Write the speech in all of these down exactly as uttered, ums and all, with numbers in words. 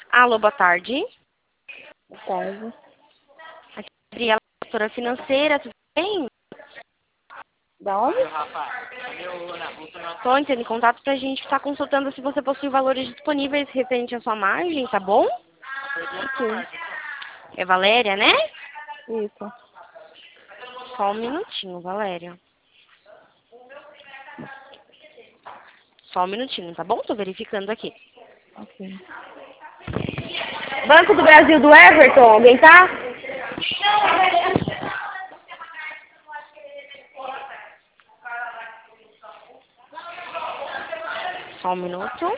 Alô, boa tarde. Boa tarde. Aqui é a Gabriela, gestora financeira, tudo bem? Da onde? Estou entrando em contato para a gente estar consultando se você possui valores disponíveis referente à sua margem, tá bom? Sim. É Valéria, né? Isso. Só um minutinho, Valéria. Só um minutinho, tá bom? Tô verificando aqui. Ok. Banco do Brasil do Everton, alguém tá? Só um minuto.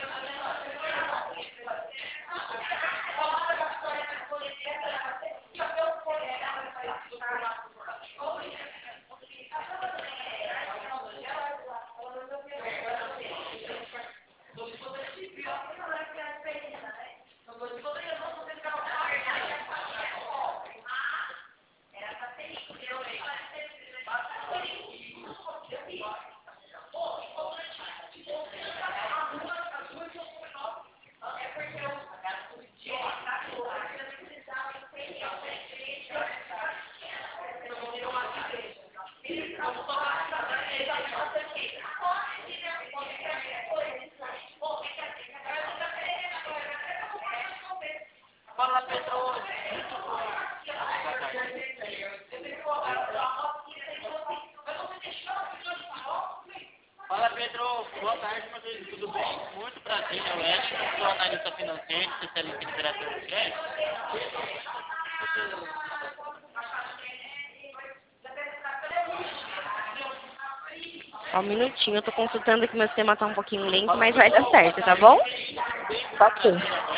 Fala, Pedro. Boa tarde, meu amigo. Tudo bem? Muito prazer, eu Edson, sou analista financeiro, especialista em liberação de crédito. Só um minutinho, eu tô consultando aqui, meu sistema tá um pouquinho lento, mas vai dar certo, tá bom? Ok.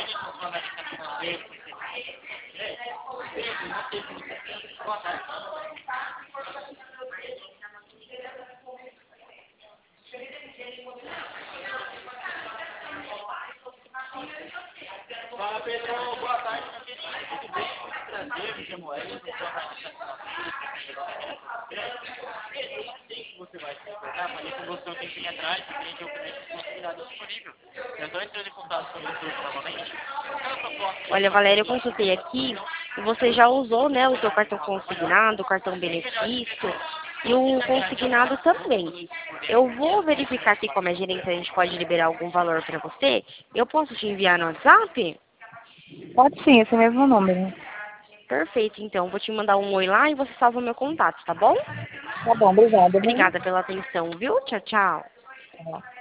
Fala, Pedro. Boa tarde, meu querido. Tudo bem? Muito prazer, me chamo Edson, sou analista financeiro. Eu sei que você vai se recordar, falei com você um tempinho atrás, que a gente oferece possibilidade disponível. Eu estou entrando em contato com o YouTube novamente. Eu posso Olha, Valéria, eu consultei aqui e você já usou, né, o seu cartão consignado, o cartão benefício e o consignado também. Eu vou verificar aqui como é gerente, se a gente pode liberar algum valor para você. Eu posso te enviar no WhatsApp? Pode sim, esse mesmo número. Perfeito, então. Vou te mandar um oi lá e você salva o meu contato, tá bom? Tá bom, obrigada, viu? Obrigada pela atenção, viu? Tchau, tchau. Tá.